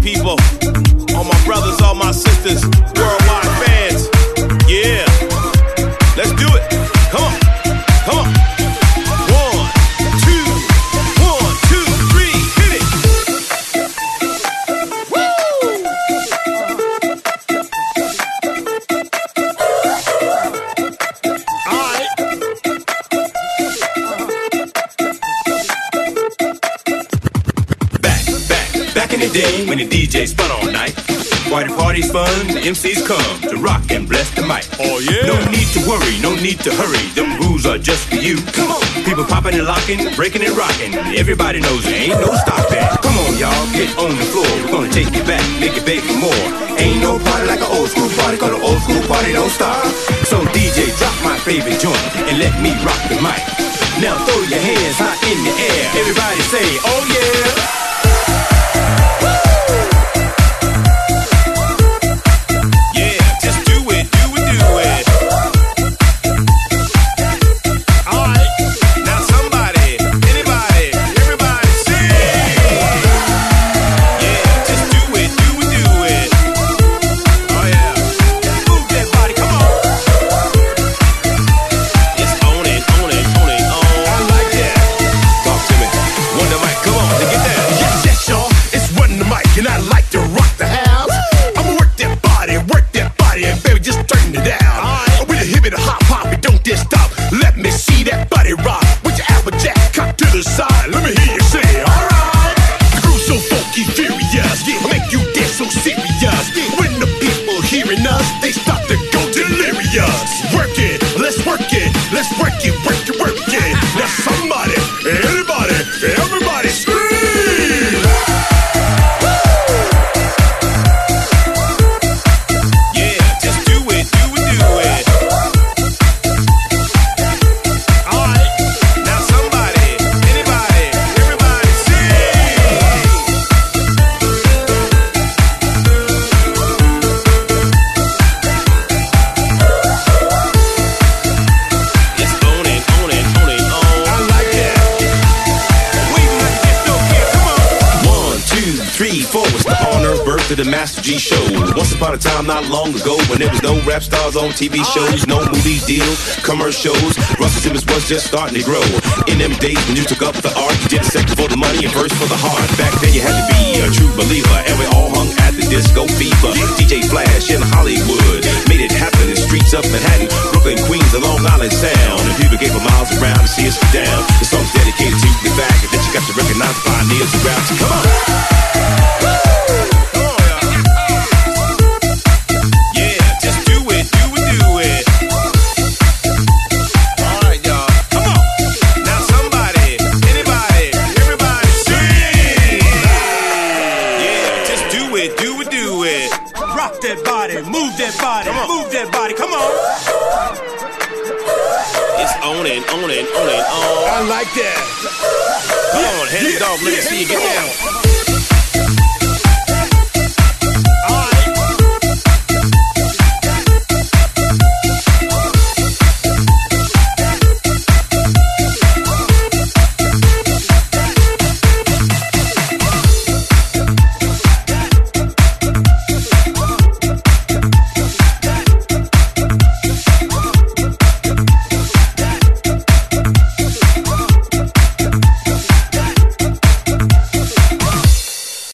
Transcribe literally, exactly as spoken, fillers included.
people, all my brothers, all my sisters, worldwide fans. Yeah, let's do it. Come on, come on. One, two, one, two, three, hit it. Woo! All right. Back, back, back in the day when the D J spun all night. Why the party's fun, the M Cs come to rock and bless the mic. Oh yeah. No need to worry, no need to hurry. Them rules are just for you. Come on. People popping and locking, breaking and rocking. Everybody knows there ain't no stopping. Come on, y'all, get on the floor. We're gonna take you back, make it big for more. Ain't no party like an old school party, cause an old school party don't stop. So D J, drop my favorite joint and let me rock the mic. Now throw your hands high in the air. Everybody say, oh yeah. The Master G Show. Once upon a time, not long ago, when there was no rap stars on T V shows, no movie deals, commercials, Russell Simmons was just starting to grow. In them days when you took up the art, you did a second for the money and first for the heart. Back then you had to be a true believer, and we all hung at the disco fever. D J Flash in Hollywood made it happen in streets of Manhattan, Brooklyn, Queens, and Long Island Sound. And people gave for miles around to see us down. The song's dedicated to the fact that you got to recognize the pioneers around. So come on. On and on and on and on. I like that. Come on, head yeah, dog, let me yeah, see you get down.